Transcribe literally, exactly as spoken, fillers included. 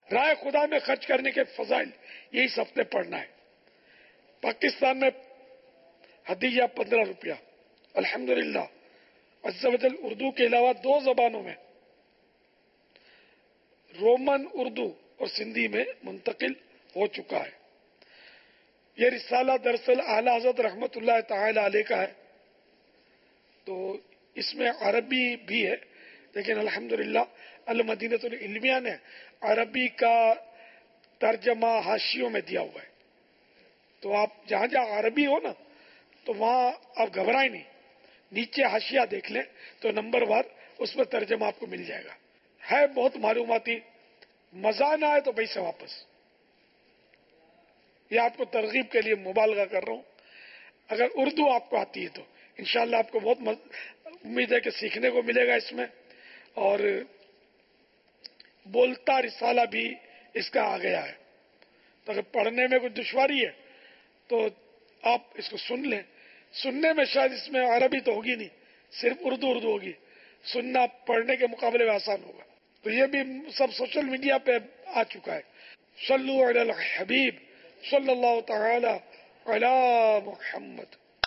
راہ خدا میں خرچ کرنے کے فضائل یہی اس ہفتے پڑھنا ہے۔ پاکستان میں ہدیہ پندرہ روپیہ الحمدللہ عز و جل اردو کے علاوہ دو زبانوں میں رومن اردو اور سندھی میں منتقل ہو چکا ہے۔ یہ رسالہ دراصل اعلیٰ حضرت رحمت اللہ تعالی علیہ کا ہے، تو اس میں عربی بھی ہے، لیکن الحمدللہ المدینۃ العلمیہ نے عربی کا ترجمہ حاشیوں میں دیا ہوا ہے، تو آپ جہاں جہاں عربی ہو نا تو وہاں آپ گھبرائیں نہیں، نیچے حاشیہ دیکھ لیں تو نمبر وار اس میں ترجمہ آپ کو مل جائے گا، ہے بہت معلوماتی۔ مزہ نہ آئے تو بھائی سے واپس، یہ آپ کو ترغیب کے لیے مبالغہ کر رہا ہوں۔ اگر اردو آپ کو آتی ہے تو انشاءاللہ آپ کو بہت مز... امید ہے کہ سیکھنے کو ملے گا اس میں، اور بولتا رسالہ بھی اس کا آ گیا ہے، تو اگر پڑھنے میں کوئی دشواری ہے تو آپ اس کو سن لیں۔ سننے میں شاید اس میں عربی تو ہوگی نہیں، صرف اردو اردو ہوگی، سننا پڑھنے کے مقابلے میں آسان ہوگا۔ تو یہ بھی سب سوشل میڈیا پہ آ چکا ہے۔ صلو علی الحبیب صلی اللہ تعالی علی محمد۔